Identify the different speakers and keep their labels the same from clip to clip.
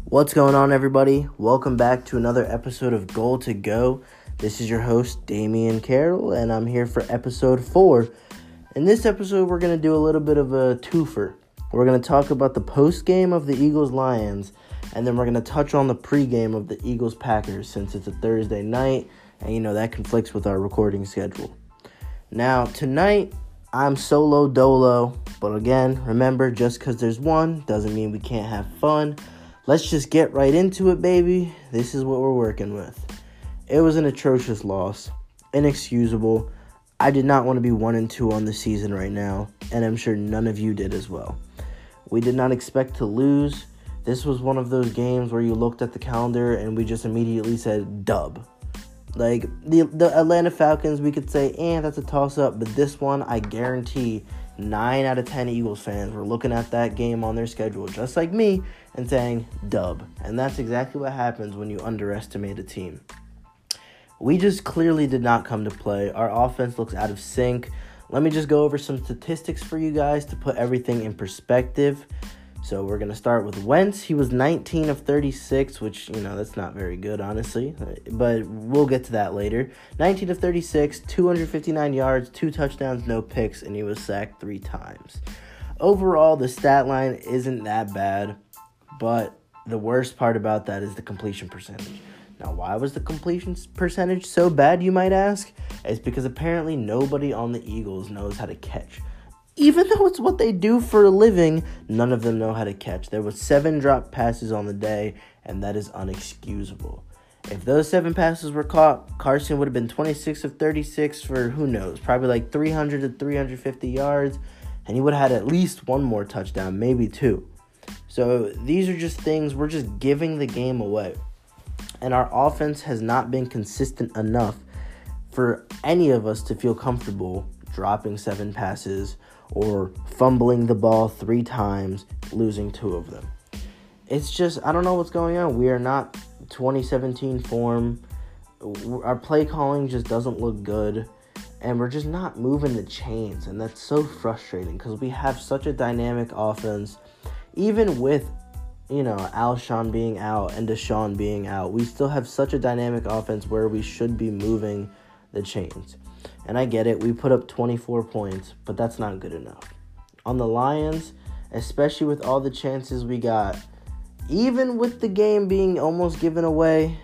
Speaker 1: What's going on, everybody? Welcome back to another episode of Goal to Go. This is your host, Damian Carroll, and I'm here for episode 4. In this episode, we're going to do a little bit of a twofer. We're going to talk about the post-game of the Eagles-Lions, and then we're going to touch on the pre-game of the Eagles-Packers since it's a Thursday night, and that conflicts with our recording schedule. Now, tonight, I'm solo dolo, but again, remember, just because there's one doesn't mean we can't have fun. Let's just get right into it, baby. This is what we're working with. It was an atrocious loss. Inexcusable. I did not want to be 1-2 on the season right now, and I'm sure none of you did as well. We did not expect to lose. This was one of those games where you looked at the calendar and we just immediately said dub. Like, the Atlanta Falcons, we could say, that's a toss-up, but this one, I guarantee 9 out of 10 Eagles fans were looking at that game on their schedule, just like me, and saying, dub. And that's exactly what happens when you underestimate a team. We just clearly did not come to play. Our offense looks out of sync. Let me just go over some statistics for you guys to put everything in perspective. So we're going to start with Wentz. He was 19 of 36, which, that's not very good, honestly. But we'll get to that later. 19 of 36, 259 yards, 2 touchdowns, no picks, and he was sacked 3 times. Overall, the stat line isn't that bad, but the worst part about that is the completion percentage. Now, why was the completion percentage so bad, you might ask? It's because apparently nobody on the Eagles knows how to catch. Even though it's what they do for a living, none of them know how to catch. There was 7 dropped passes on the day, and that is unexcusable. If those 7 passes were caught, Carson would have been 26 of 36 for, who knows, probably like 300 to 350 yards, and he would have had at least one more touchdown, maybe 2. So these are just things, we're just giving the game away. And our offense has not been consistent enough for any of us to feel comfortable dropping 7 passes or fumbling the ball 3 times, losing 2 of them. It's just, I don't know what's going on. We are not 2017 form. Our play calling just doesn't look good, and we're just not moving the chains, and that's so frustrating because we have such a dynamic offense. Even with, Alshon being out and Deshaun being out, we still have such a dynamic offense where we should be moving the chains. And I get it, we put up 24 points, but that's not good enough. On the Lions, especially with all the chances we got, even with the game being almost given away,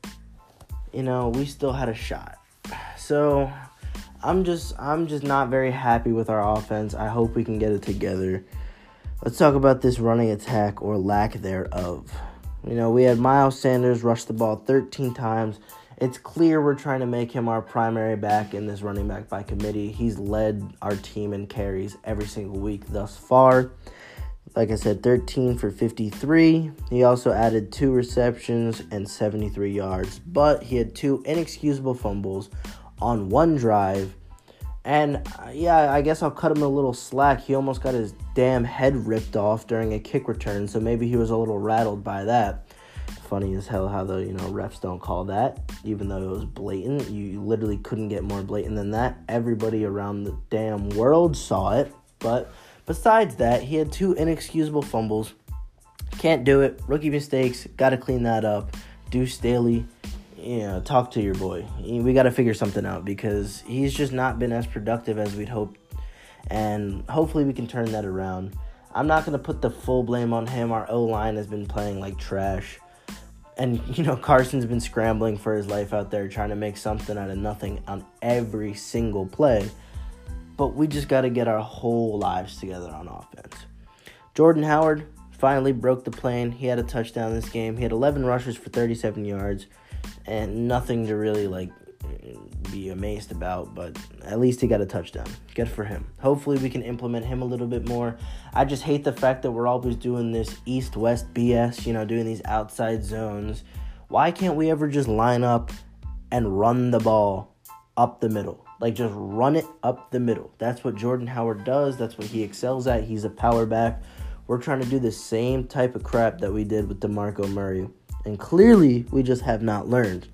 Speaker 1: we still had a shot. So I'm just not very happy with our offense. I hope we can get it together. Let's talk about this running attack or lack thereof. We had Miles Sanders rush the ball 13 times. It's clear we're trying to make him our primary back in this running back by committee. He's led our team in carries every single week thus far. Like I said, 13 for 53. He also added 2 receptions and 73 yards. But he had 2 inexcusable fumbles on 1 drive. And, I guess I'll cut him a little slack. He almost got his damn head ripped off during a kick return, so maybe he was a little rattled by that. Funny as hell how the, refs don't call that, even though it was blatant. You literally couldn't get more blatant than that. Everybody around the damn world saw it. But besides that, he had 2 inexcusable fumbles. Can't do it. Rookie mistakes. Got to clean that up. Deuce Staley, talk to your boy. We got to figure something out because he's just not been as productive as we'd hoped. And hopefully we can turn that around. I'm not going to put the full blame on him. Our O-line has been playing like trash. And, Carson's been scrambling for his life out there trying to make something out of nothing on every single play. But we just got to get our whole lives together on offense. Jordan Howard finally broke the plane. He had a touchdown this game. He had 11 rushes for 37 yards. And nothing to really, be amazed about. But at least he got a touchdown. Good for him. Hopefully we can implement him a little bit more. I just hate the fact that we're always doing this east-west BS, doing these outside zones. Why can't we ever just line up and run the ball up the middle? Just run it up the middle. That's what Jordan Howard does. That's what he excels at. He's a power back. We're trying to do the same type of crap that we did with DeMarco Murray. And clearly, we just have not learned.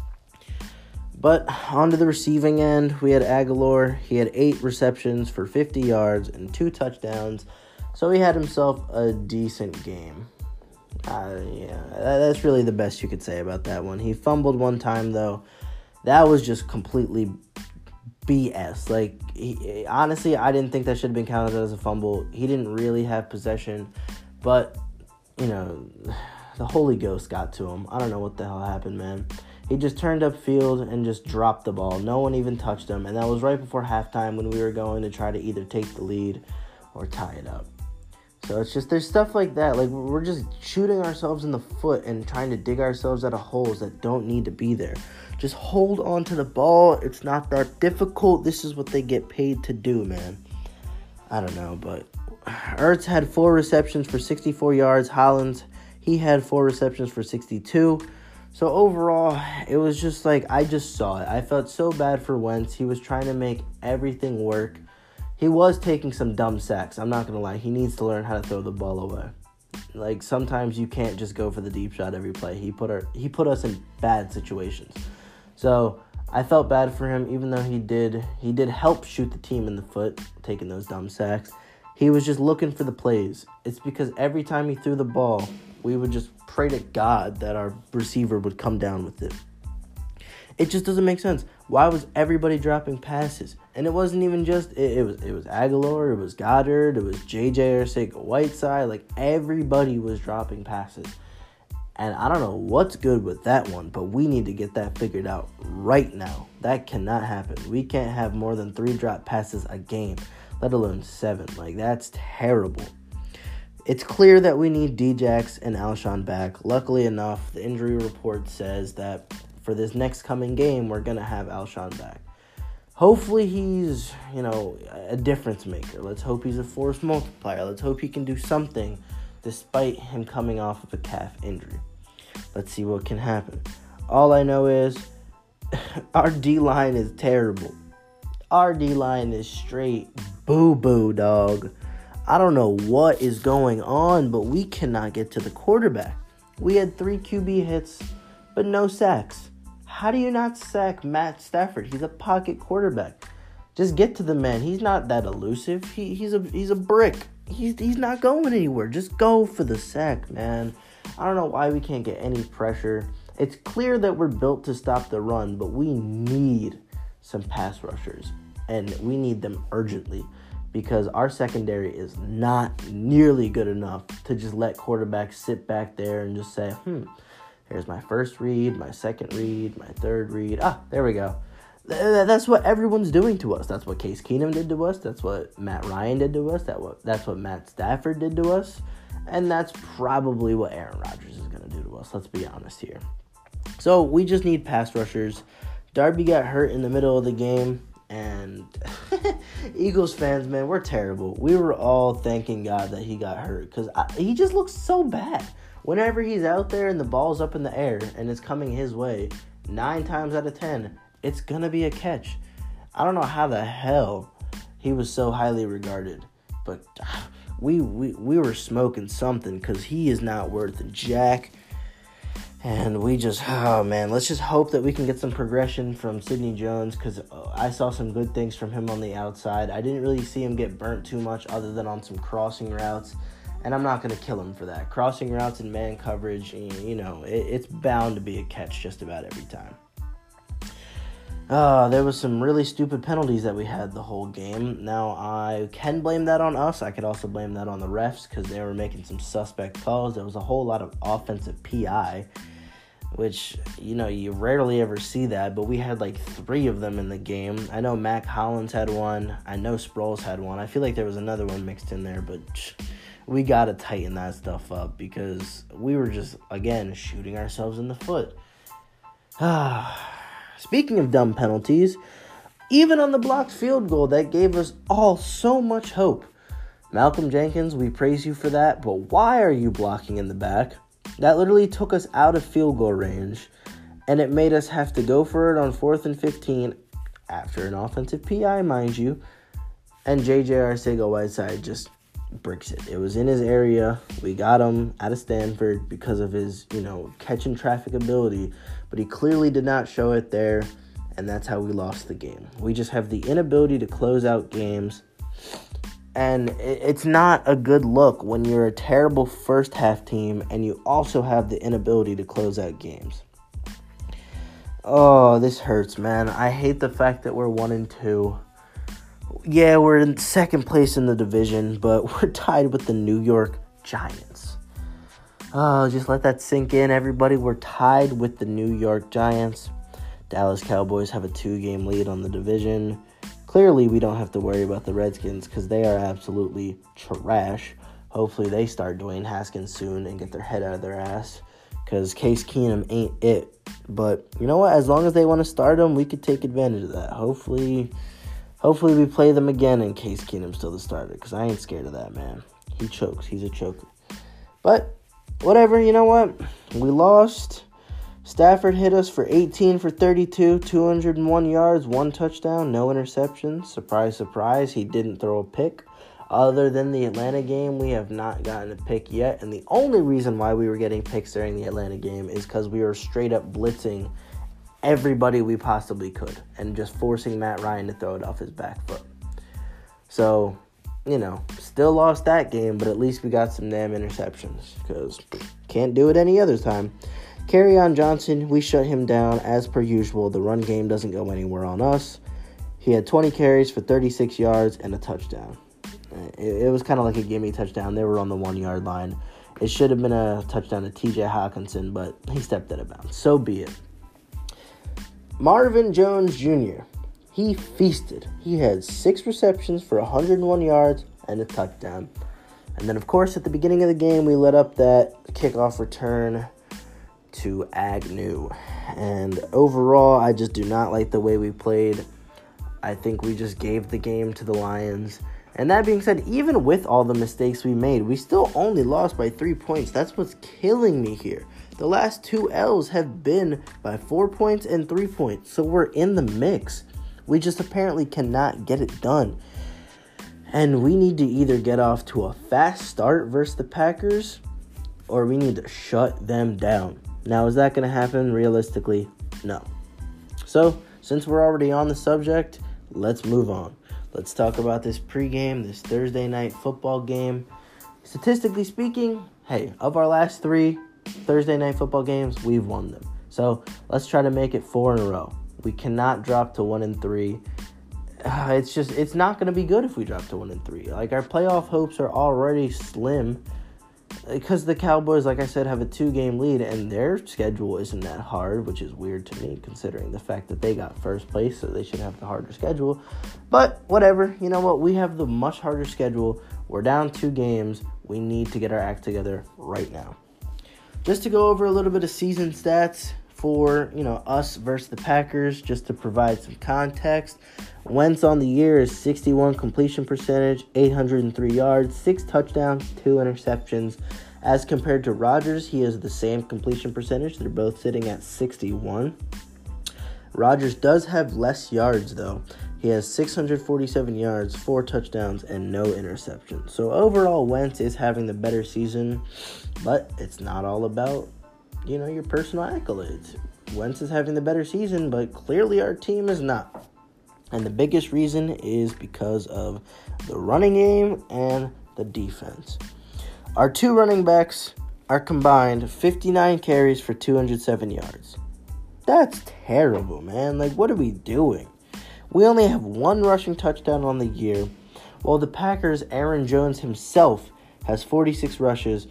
Speaker 1: But onto the receiving end, we had Aguilar. He had 8 receptions for 50 yards and 2 touchdowns. So he had himself a decent game. Yeah, that's really the best you could say about that one. He fumbled one time, though. That was just completely BS. Like, honestly, I didn't think that should have been counted as a fumble. He didn't really have possession, but, the Holy Ghost got to him. I don't know what the hell happened, man. He just turned upfield and just dropped the ball. No one even touched him, and that was right before halftime when we were going to try to either take the lead or tie it up. So it's just, there's stuff like that. Like, we're just shooting ourselves in the foot and trying to dig ourselves out of holes that don't need to be there. Just hold on to the ball. It's not that difficult. This is what they get paid to do, man. I don't know, but Ertz had 4 receptions for 64 yards. Hollins, he had 4 receptions for 62. So overall, it was just like, I just saw it. I felt so bad for Wentz. He was trying to make everything work. He was taking some dumb sacks. I'm not going to lie. He needs to learn how to throw the ball away. Like, sometimes you can't just go for the deep shot every play. He put us in bad situations. So I felt bad for him, even though he did help shoot the team in the foot, taking those dumb sacks. He was just looking for the plays. It's because every time he threw the ball, we would just pray to God that our receiver would come down with it. It just doesn't make sense. Why was everybody dropping passes? And it wasn't even just, it was Aguilar, it was Goddard, it was J.J. Arcega-Whiteside. Like, everybody was dropping passes. And I don't know what's good with that one, but we need to get that figured out right now. That cannot happen. We can't have more than 3 drop passes a game, let alone 7. Like, that's terrible. It's clear that we need Djax and Alshon back. Luckily enough, the injury report says that for this next coming game, we're going to have Alshon back. Hopefully he's, a difference maker. Let's hope he's a force multiplier. Let's hope he can do something despite him coming off of a calf injury. Let's see what can happen. All I know is our D-line is terrible. Our D-line is straight boo-boo, dog. I don't know what is going on, but we cannot get to the quarterback. We had 3 QB hits, but no sacks. How do you not sack Matt Stafford? He's a pocket quarterback. Just get to the man. He's not that elusive. He's a brick. He's not going anywhere. Just go for the sack, man. I don't know why we can't get any pressure. It's clear that we're built to stop the run, but we need some pass rushers, and we need them urgently because our secondary is not nearly good enough to just let quarterbacks sit back there and just say, here's my first read, my second read, my third read. There we go. That's what everyone's doing to us. That's what Case Keenum did to us. That's what Matt Ryan did to us. That's what Matt Stafford did to us. And that's probably what Aaron Rodgers is going to do to us. Let's be honest here. So we just need pass rushers. Darby got hurt in the middle of the game. And Eagles fans, man, we're terrible. We were all thanking God that he got hurt because he just looks so bad. Whenever he's out there and the ball's up in the air and it's coming his way, 9 times out of 10, it's going to be a catch. I don't know how the hell he was so highly regarded, but we were smoking something because he is not worth a jack. And we just, let's just hope that we can get some progression from Sidney Jones because I saw some good things from him on the outside. I didn't really see him get burnt too much other than on some crossing routes. And I'm not going to kill him for that. Crossing routes and man coverage, it's bound to be a catch just about every time. There was some really stupid penalties that we had the whole game. Now, I can blame that on us. I could also blame that on the refs because they were making some suspect calls. There was a whole lot of offensive PI, which, you rarely ever see that, but we had like 3 of them in the game. I know Mac Hollins had one. I know Sproles had one. I feel like there was another one mixed in there, but we got to tighten that stuff up because we were just, again, shooting ourselves in the foot. Speaking of dumb penalties, even on the blocked field goal, that gave us all so much hope. Malcolm Jenkins, we praise you for that, but why are you blocking in the back? That literally took us out of field goal range, and it made us have to go for it on 4th and 15 after an offensive PI, mind you, and J.J. Arcega-Whiteside just bricks it. It was in his area. We got him out of Stanford because of his, catching traffic ability, but he clearly did not show it there, and that's how we lost the game. We just have the inability to close out games, And it's not a good look when you're a terrible first half team and you also have the inability to close out games. Oh, this hurts, man. I hate the fact that we're 1-2. Yeah, we're in second place in the division, but we're tied with the New York Giants. Oh, just let that sink in, everybody. We're tied with the New York Giants. Dallas Cowboys have a 2-game lead on the division. Clearly, we don't have to worry about the Redskins because they are absolutely trash. Hopefully, they start Dwayne Haskins soon and get their head out of their ass because Case Keenum ain't it. But you know what? As long as they want to start him, we could take advantage of that. Hopefully we play them again in Case Keenum's still the starter because I ain't scared of that, man. He chokes. He's a choker. But whatever, you know what? We lost. Stafford hit us for 18 for 32, 201 yards, 1 touchdown, no interceptions. Surprise, surprise, he didn't throw a pick. Other than the Atlanta game, we have not gotten a pick yet. And the only reason why we were getting picks during the Atlanta game is because we were straight up blitzing everybody we possibly could and just forcing Matt Ryan to throw it off his back foot. So, still lost that game, but at least we got some damn interceptions because can't do it any other time. Kerryon Johnson, we shut him down as per usual. The run game doesn't go anywhere on us. He had 20 carries for 36 yards and a touchdown. It was kind of like a gimme touchdown. They were on the 1-yard line. It should have been a touchdown to TJ Hawkinson, but he stepped out of bounds. So be it. Marvin Jones Jr., he feasted. He had 6 receptions for 101 yards and a touchdown. And then, of course, at the beginning of the game, we let up that kickoff return to Agnew. And overall, I just do not like the way we played. I think we just gave the game to the Lions. And that being said, even with all the mistakes we made, we still only lost by 3 points. That's what's killing me here. The last 2 L's have been by 4 points and 3 points. So we're in the mix. We just apparently cannot get it done. And we need to either get off to a fast start versus the Packers, or we need to shut them down. Now, is that going to happen realistically? No. So, since we're already on the subject, let's move on. Let's talk about this pregame, this Thursday night football game. Statistically speaking, hey, of our last 3 Thursday night football games, we've won them. So, let's try to make it 4 in a row. We cannot drop to 1-3. It's not going to be good if we drop to 1-3. Like, our playoff hopes are already slim because the Cowboys, like I said, have a 2-game lead and their schedule isn't that hard, which is weird to me considering the fact that they got first place, so they should have the harder schedule. But whatever, you know what? We have the much harder schedule. We're down 2 games. We need to get our act together right now. Just to go over a little bit of season stats for, us versus the Packers, just to provide some context. Wentz on the year is 61 completion percentage, 803 yards, 6 touchdowns, 2 interceptions. As compared to Rodgers, he has the same completion percentage. They're both sitting at 61. Rodgers does have less yards, though. He has 647 yards, 4 touchdowns, and no interceptions. So overall, Wentz is having the better season, but it's not all about, your personal accolades. Wentz is having the better season, but clearly our team is not. And the biggest reason is because of the running game and the defense. Our 2 running backs are combined 59 carries for 207 yards. That's terrible, man. Like, what are we doing? We only have 1 rushing touchdown on the year, while the Packers' Aaron Jones himself has 46 rushes,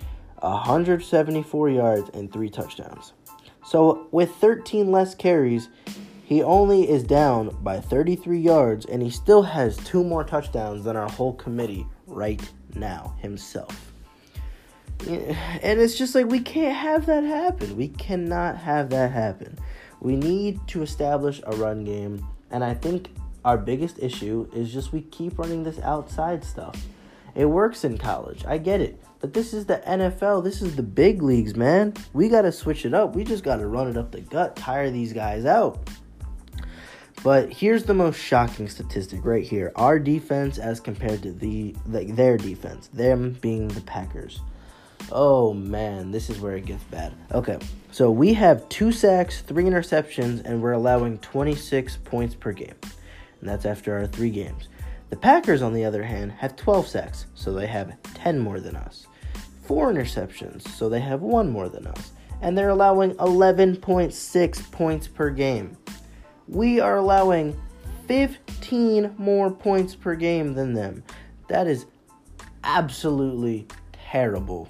Speaker 1: 174 yards, and 3 touchdowns. So with 13 less carries, he only is down by 33 yards, and he still has 2 more touchdowns than our whole committee right now himself. And it's just like, we can't have that happen. We cannot have that happen. We need to establish a run game, and I think our biggest issue is just we keep running this outside stuff. It works in college. I get it. But this is the NFL. This is the big leagues, man. We got to switch it up. We just got to run it up the gut, tire these guys out. But here's the most shocking statistic right here. Our defense as compared to their defense, them being the Packers. Oh, man, this is where it gets bad. Okay, so we have 2 sacks, 3 interceptions, and we're allowing 26 points per game. And that's after our 3 games. The Packers, on the other hand, have 12 sacks, so they have 10 more than us. 4 interceptions, so they have 1 more than us. And they're allowing 11.6 points per game. We are allowing 15 more points per game than them. That is absolutely terrible.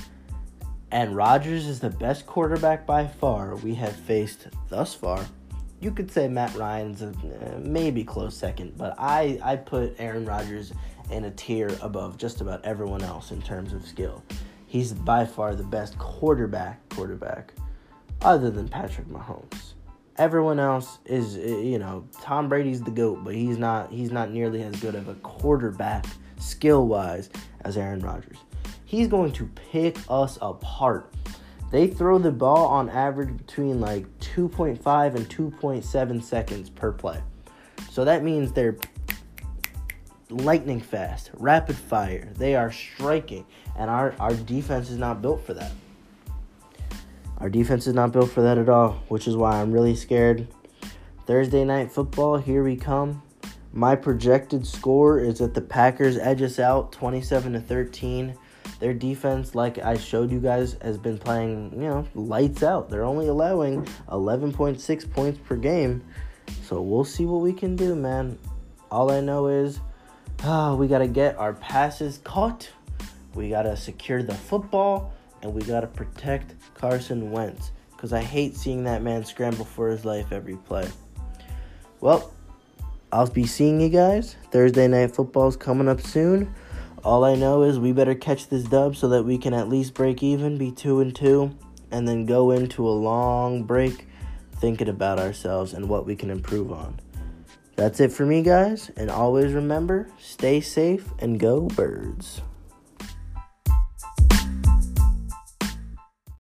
Speaker 1: And Rodgers is the best quarterback by far we have faced thus far. You could say Matt Ryan's a maybe close second, but I put Aaron Rodgers in a tier above just about everyone else in terms of skill. He's by far the best quarterback other than Patrick Mahomes. Everyone else is, Tom Brady's the GOAT, but he's not nearly as good of a quarterback skill-wise as Aaron Rodgers. He's going to pick us apart. They throw the ball on average between 2.5 and 2.7 seconds per play. So that means they're lightning fast, rapid fire. They are striking, and our defense is not built for that. Our defense is not built for that at all, which is why I'm really scared. Thursday night football, here we come. My projected score is that the Packers edge us out 27-13. Their defense, like I showed you guys, has been playing, lights out. They're only allowing 11.6 points per game. So we'll see what we can do, man. All I know is we got to get our passes caught. We got to secure the football. And we got to protect Carson Wentz. Because I hate seeing that man scramble for his life every play. Well, I'll be seeing you guys. Thursday night football's coming up soon. All I know is we better catch this dub so that we can at least break even, be 2-2, and then go into a long break thinking about ourselves and what we can improve on. That's it for me, guys, and always remember, stay safe and go Birds.